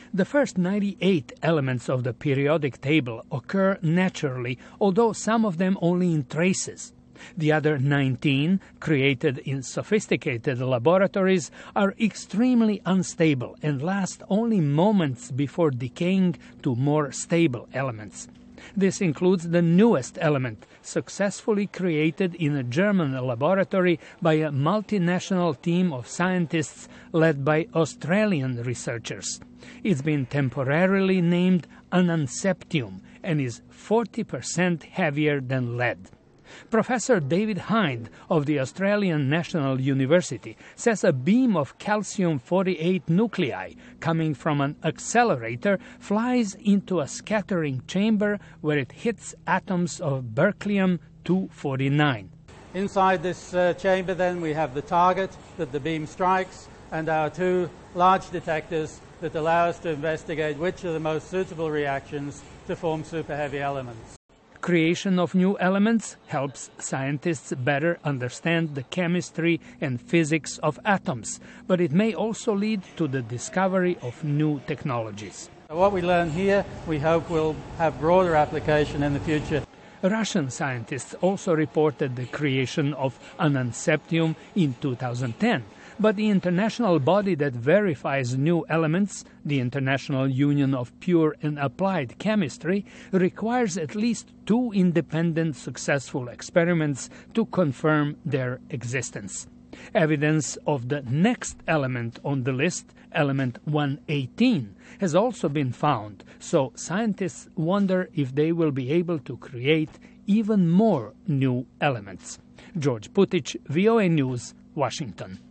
The first 98 elements of the periodic table occur naturally, although some of them only in traces. The other 19, created in sophisticated laboratories, are extremely unstable and last only moments before decaying to more stable elements. This includes the newest element, successfully created in a German laboratory by a multinational team of scientists led by Australian researchers. It's been temporarily named Ananseptium and is 40% heavier than lead. Professor David Hind of the Australian National University says a beam of calcium-48 nuclei coming from an accelerator flies into a scattering chamber where it hits atoms of berkelium-249. Inside this chamber then we have the target that the beam strikes and our two large detectors that allow us to investigate which are the most suitable reactions to form superheavy elements. Creation of new elements helps scientists better understand the chemistry and physics of atoms, but it may also lead to the discovery of new technologies. What we learn here, we hope will have broader application in the future. Russian scientists also reported the creation of Ananseptium in 2010. But the international body that verifies new elements, the International Union of Pure and Applied Chemistry, requires at least 2 independent successful experiments to confirm their existence. Evidence of the next element on the list, element 118, has also been found, so scientists wonder if they will be able to create even more new elements. George Putic, VOA News, Washington.